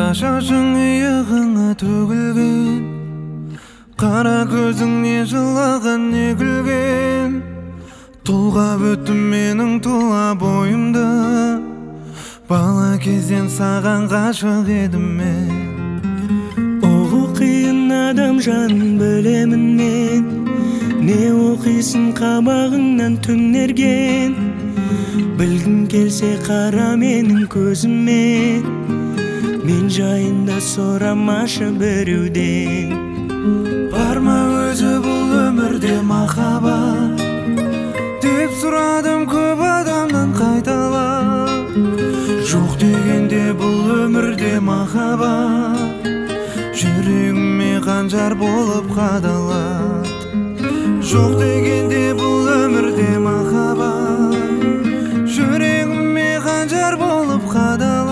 шашың иығыңа төгілген, қара көзіңне жылаған не күлген. Толғап өттім менің тұла бойымды, бала кезден саған ғашық едім мен. Оғу қиын адам жанын білемін мен, не оқисың қабағыңнан түнерген. Білгің келсе қара менің көзіме, мен жайында сұрамашы біреуден. Бар ма өзі бұл өмірде махаббат, деп сұрадым көп адамнан қайталап. Жоқ дегенде бұл өмірде махаббат, жүрегіме қанжар болып қадалады. Жоқ дегенде бұл өмірде махаббат, жүрегіме қанжар болып қадалады.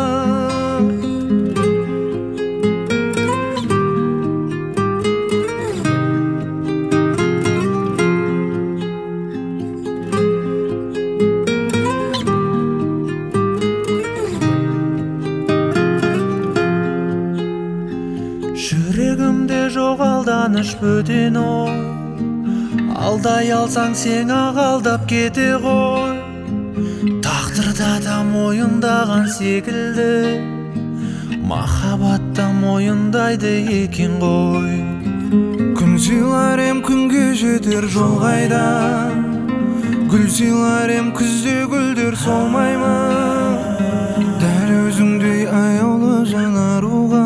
Жүрегімде жоқ алданыш бөтен ой, алдай алсаң сен ақ алдап кете ғой. Тағдырда да мойындаған секілді, махаббатта мойындайды екен ғой. Күн сыйлар ем күнге жетер жол қайда, гүл сыйлар ем күзде гүлдер солмай ма. Дәл өзіңдей аяулы жанаруға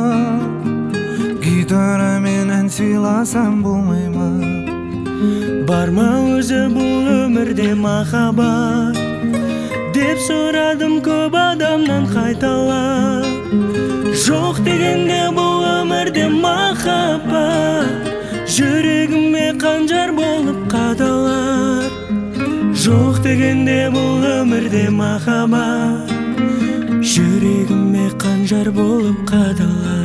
гитарамен ән сыйласам болмай ма. Бар ма өзі бұл өмірде махаббат, деп сұрадым көп адамнан қайталап. Жоқ дегенде бұл өмірде махаббат, жүрегіме қанжар болып қадалар. Жоқ дегенде бұл өмірде махаббат, жүрегіме қанжар болып қадалар.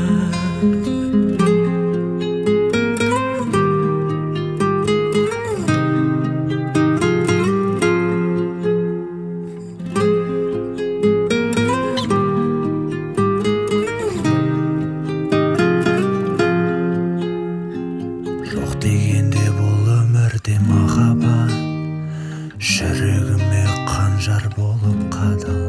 Жоқ дегенде бұл өмірде махаббат, жүрегіме қанжар болып қадалады.